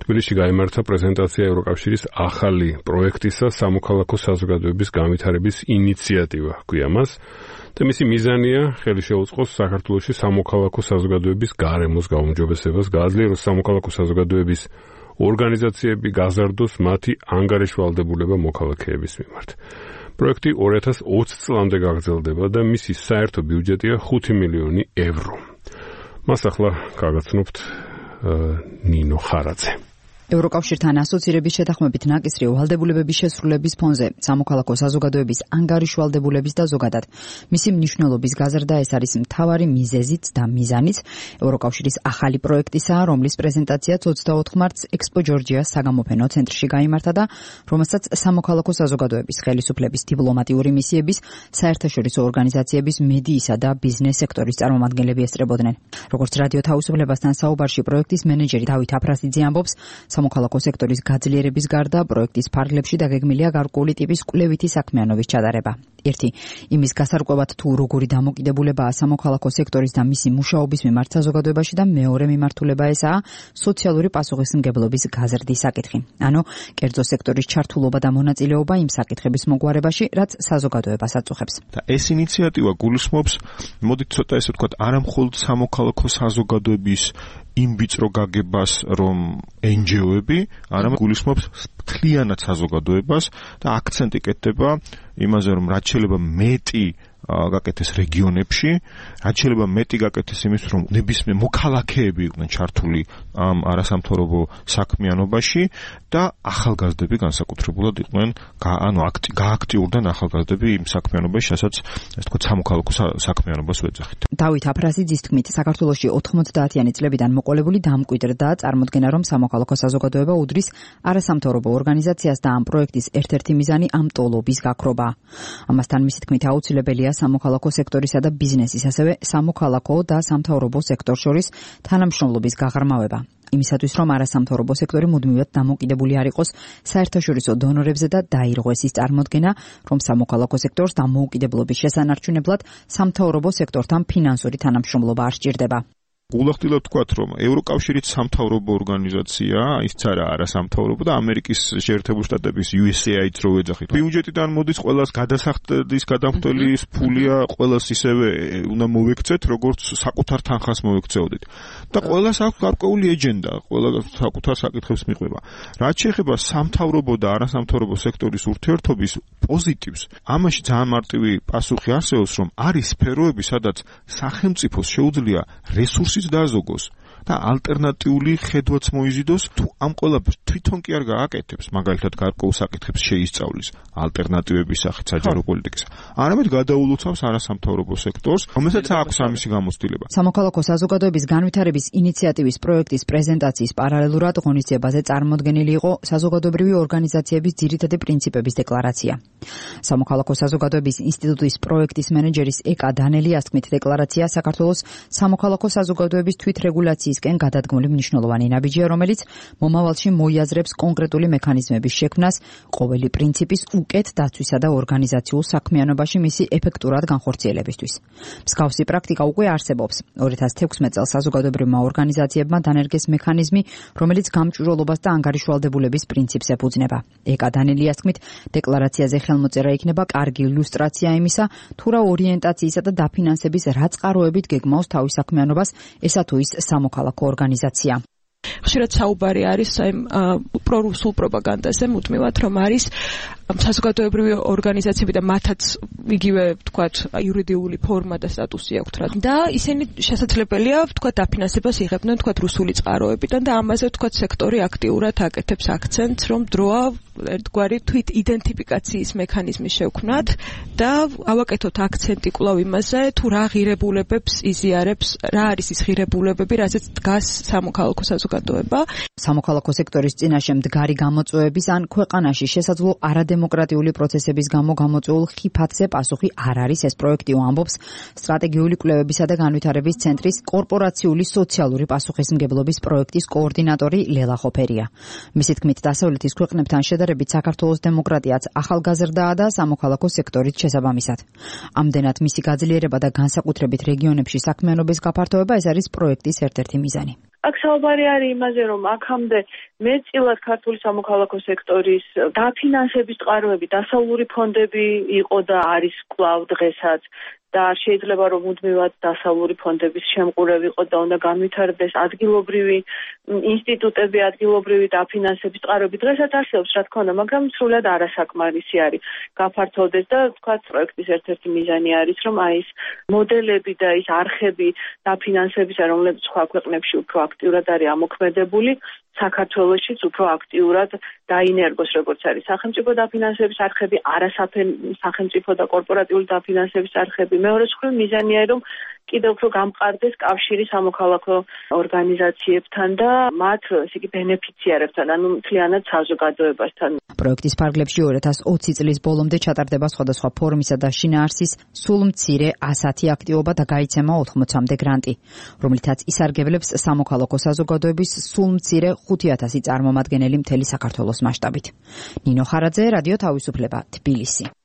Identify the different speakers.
Speaker 1: თბილისში გაიმართა პრეზენტაცია ევროკავშირის ახალი პროექტისა სამოქალაქო საზოგადოების განვითარების ინიციატივა ჰქვია მას და მისი მიზანია ხელი შეუწყოს საქართველოში სამოქალაქო საზოგადოების გარემოს გაუმჯობესებას, გააძლიეროს სამოქალაქო საზოგადოების ორგანიზაციები გაზარდოს მათი ანგარიშვალდებულება მოქალაქეების მიმართ. პროექტი 2020 წლამდე გაგრძელდება და მისი საერთო ბიუჯეტია 5 მილიონი ევრო. მას ახლა გაგაცნობთ ნინო ხარაძე.
Speaker 2: ევროკავშირთან ასოცირების შეთანხმებით ნაკისრი ვალდებულებების შესრულების ფონზე სამოქალაქო საზოგადოების ანგარიშვალდებულების და ზოგადად მისი მნიშვნელობის გაზრდა ეს არის მთავარი მიზეზიც და მიზანიც ევროკავშირის ახალი პროექტისაა, რომლის პრეზენტაციაც 24 მარტს ექსპო ჯორჯიას საგამოფენო ცენტრში გაიმართა და რომელსაც სამოქალაქო საზოგადოების ხელისუფლების დიპლომატიური მისიების, საერთაშორისო ორგანიზაციების, მედიისა და ბიზნეს სექტორის წარმომადგენლები ესწრებოდნენ. როგორც რადიო თავისუფლებასთან საუბარში პროექტის მენეჯერი დავით აფრასიძე ამბობს, სამოქალაქო სექტორის გაძლიერების გარდა პროექტის ფარგლებში დაგეგმილია გარკვეული ტიპის კვლევითი საქმიანობის ჩატარება. ერთი, იმის გასარკვევად თუ როგორი დამოკიდებულებაა სამოქალაქო სექტორის და მისი მუშაობის მიმართ საზოგადოებაში და მეორე მიმართულება ესაა სოციალური პასუხისმგებლობის გაზრდის საკითხი. ანუ კერძო სექტორის ჩართულობა და მონაწილეობა იმ საკითხების მოგვარებაში, რაც საზოგადოებას აწუხებს.
Speaker 3: და ეს ინიციატივა გულისხმობს, მოდით ცოტა ესე ვთქვათ, არა მხოლოდ სამოქალაქო საზოგადოების იმ ვიწრო გაგებას, რომ NGO-ები, არამედ გულისხმობს მთლიანად საზოგადოებას და აქცენტი კეთდება იმაზე, რომ რაც შეიძლება მეტი გაკეთეს რეგიონებში, რაც შეიძლება მეტი გაკეთეს იმის, რომ ნებისმიერ მოქალაქეები იყვნენ ჩართული ამ არასამთავრობო საქმიანობაში და ახალგაზრდები განსაკუთრებულად იყვნენ, გააქტიურდნენ ახალგაზრდები იმ საქმიანობაში, რასაც ასე ვთქვათ, სამოქალაქო საქმიანობას ვეძახით.
Speaker 2: დავით აფრასიძის თქმით, საქართველოში 90-იანი წლებიდან მოყოლებული დამკვიდრდა წარმოდგენა, რომ სამოქალაქო საზოგადოება უდრის არასამთავრობო ორგანიზაციას და ამ პროექტის ერთ-ერთი მიზანი ამ ტოლობის გაქრობა. ამასთან მისი თქმით აუცილებელია სამოქალაქო სექტორისა და ბიზნესის, ასევე სამოქალაქო და სამთავრობო სექტორ შორის თანამშრომლობის გაღრმავება. იმისათვის, რომ არასამთავრობო სექტორი მუდმივად დამოკიდებული არ იყოს საერთაშორისო დონორებზე და დაირღვეს ის წარმოდგენა, რომ სამოქალაქო სექტორს დამოუკიდებლობის შესანარჩუნებლად სამთავრობო სექტორთან ფინანსური თანამშრომლობა არ სჭირდება.
Speaker 3: გულახდილად ვთქვათ, რომ ევროკავშირიც სამთავრობო ორგანიზაციაა, ისიც არასამთავრობო და ამერიკის შეერთებული შტატების USAID-ს რო ვეძახით. ბიუჯეტიდან მოდის ყველას გადასახდის გადამხდელის ფულია, ყველას ისევე უნდა მოვექცეთ, როგორც საკუთარ თანხას მოვექცეოდით. და ყველას აქვს გარკვეული ეჯენდა, ყველა საკუთარ საკითხებს მიყვება. რაც შეეხება სამთავრობო და არასამთავრობო სექტორის ურთიერთობის პოზიტივს, ამაში ძალიან მარტივი პასუხი არსებობს, რომ არის სფეროები, სადაც სახელმწიფოს შეუძლია რესურსი დაზოგოს და ალტერნატიული ხედვაც მოიზიდოს, თუ ამ ყველაფერს თვითონ კი არ გააკეთებს, მაგალითად გარკვეულ საკითხებს შეისწავლის ალტერნატივების სახით საჯარო პოლიტიკის, არამედ გადაულოცავს არასამთავრობო სექტორს, რომელსაც აქვს ამისი გამოცდილება.
Speaker 2: სამოქალაქო საზოგადოების განვითარების ინიციატივის პროექტის პრეზენტაციის პარალელურად ღონისძიებაზე წარმოდგენილი იყო საზოგადოებრივი ორგანიზაციების ძირითადი პრინციპების დეკლარაცია. სამოქალაქო საზოგადოების ინსტიტუტის პროექტის მენეჯერის ეკა დანელიას თქმით, დეკლარაცია საქართველოს სამოქალაქო საზოგადოების თვითრეგულაციისკენ გადადგმული მნიშვნელოვანი ნაბიჯია, რომელიც მომავალში მოიაზრებს კონკრეტული მექანიზმების შექმნას ყოველი პრინციპის უკეთ დაცვისა და ორგანიზაციულ საქმიანობაში მისი ეფექტურად განხორციელებისთვის. მსგავსი პრაქტიკა უკვე არსებობს. 2016 წელს საზოგადოებრივმა ორგანიზაციებმა დანერგეს მექანიზმი, რომელიც გამჭვირვალობას და ანგარიშვალდებულების პრინციპს ეფუძნება. ეკა დანელიას თქმით, დეკლარაციაზე ხელმოწერა იქნება კარგი ილუსტრაცია იმისა, თუ რა ორიენტაციისა და დაფინანსების რა წყაროებით გეგმავს თავის საქმიანობას ესა თუ ის სამოქალაქო ორგანიზაცია.
Speaker 4: ხშირად საუბარი არის პრორუსულ პროპაგანდაზე, მუდმივად რომ არის საზოგადოებრივი ორგანიზაციები და მათაც იგივე ვთქვათ იურიდიული ფორმა და სტატუსი აქვთ რა. და ისინი შესაძლებელია ვთქვათ დაფინანსებას იღებდნენ ვთქვათ რუსული წყაროებიდან და ამაზე ვთქვათ სექტორი აქტიურად აკეთებს აქცენტს, რომ დროა ერთგვარი თვით იდენტიფიკაციის მექანიზმი შევქმნათ და ავაკეთოთ აქცენტი კვლავ იმაზე, თუ რა ღირებულებებს იზიარებს, რა არის ის ღირებულებები, რასაც დგას სამოქალაქო საზოგადოება.
Speaker 2: სამოქალაქო სექტორის წინაშე მდგარი გამოწვევების ან ქვეყანაში შესაძლო არადემოკრატიული პროცესების გამო გამოწვეულ ხიფათზე პასუხი არ არის, ეს პროექტი ამბობს სტრატეგიული კვლევებისა და განვითარების ცენტრის კორპორაციული სოციალური პასუხისმგებლობის პროექტის კოორდინატორი ლელა ხოფერია. მისი თქმით, დასავლეთის ქვეყნებთან შედარებით საქართველოს დემოკრატიაც ახალგაზრდაა და სამოქალაქო სექტორით შესაბამისად. ამდენად მისი გაძლიერება და განსაკუთრებით რეგიონებში საქმიანობის გაფართოება ეს არის პროექტის ერთ-ერთი მიზანი.
Speaker 5: აქ საუბარი არის იმაზე, რომ აქამდე მეტწილად ქართული სამოქალაქო სექტორის დაფინანსების წყაროები, დასავლური ფონდები იყო და არის კვლავ დღესაც და შეიძლება რომ მუდმივად დასავლური ფონდების შემყურე ვიყოთ და უნდა განვითარდეს ადგილობრივი ინსტიტუტები, ადგილობრივი დაფინანსების წყაროები. დღესაც არსებობს, რა თქმა უნდა, მაგრამ სრულად არასაკმარისი არის გაფართოვდეს და თქვათ პროექტის ერთ-ერთი მიზანი არის, რომ აი ეს მოდელები და ის არხები დაფინანსებისა, რომლებიც სხვა ქვეყნებში უფრო აქტიურად არის ამოქმედებული, საქართველოშიც უფრო აქტიურად დაინერგოს, როგორც არის სახელმწიფო დაფინანსების არხები, არასახელმწიფო და კორპორატიული დაფინანსების არხები. მეორე მხრივ მიზანია, რომ კიდევ უფრო გამყარდეს კავშირი სამოქალაქო ორგანიზაციებთან და მათ ისეთი ბენეფიციარებთან, ანუ მთლიანად საზოგადოებასთან.
Speaker 2: პროექტის ფარგლებში 2020 წლის ბოლომდე ჩატარდება სხვადასხვა ფორუმისა და შინაარსის სულ მცირე 110 აქტივობა და გაიცემა 80-მდე გრანტი, რომლითაც ისარგებლებს სამოქალაქო საზოგადოების სულ მცირე 5000 წარმომადგენელი მთელი საქართველოს მასშტაბით. ნინო ხარაძე, რადიო თავისუფლება, თბილისი.